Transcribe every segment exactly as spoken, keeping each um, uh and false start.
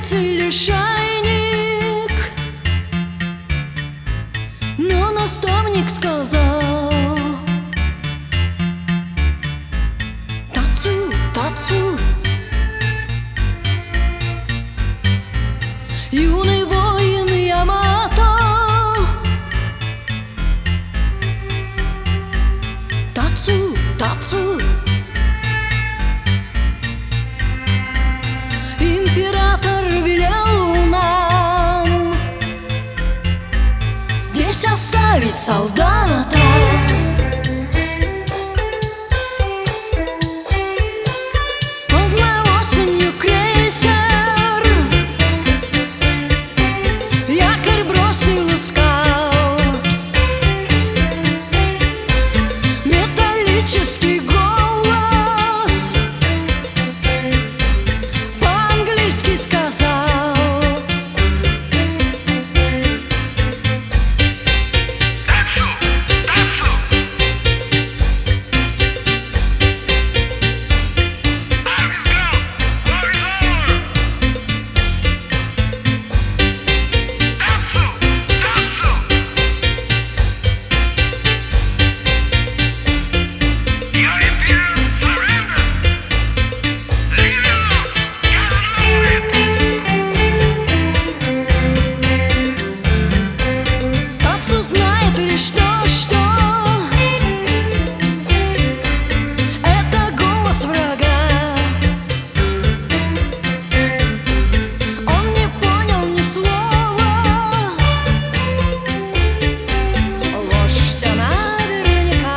яйца или шайник, но наставник сказал: Тацу, Тацу, юный воин Ямато, Тацу, Тацу, император велел нам здесь оставить солдата. Поздной осенью крейсер якорь бросил у скал. Металлический голос по-английски сказал: Тацу знает лишь то, что это голос врага. Он не понял ни слова, ложь все наверняка.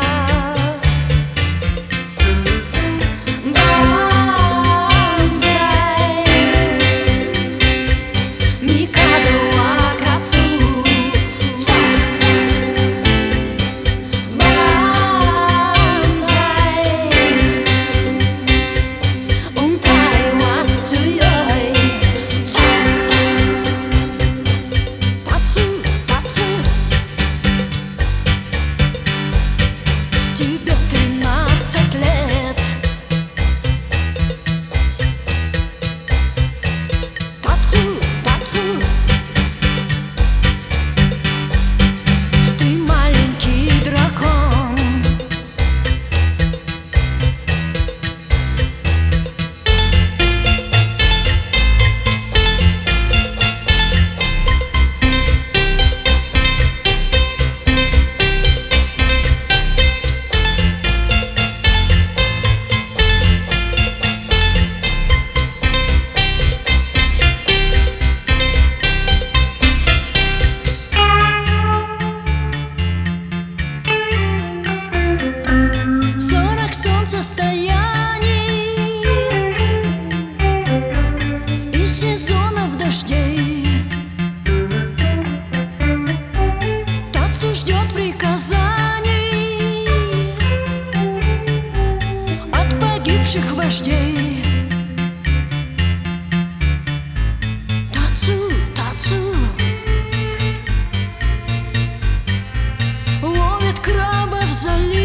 Бонсай, Микадо Акацу, тебе тринадцать лет. Тацу, Тацу, ты маленький дракон. Сорок солнцестояний и сезонов дождей. Тацу ждет приказаний от погибших вождей. Тацу, Тацу ловит крабов в заливе.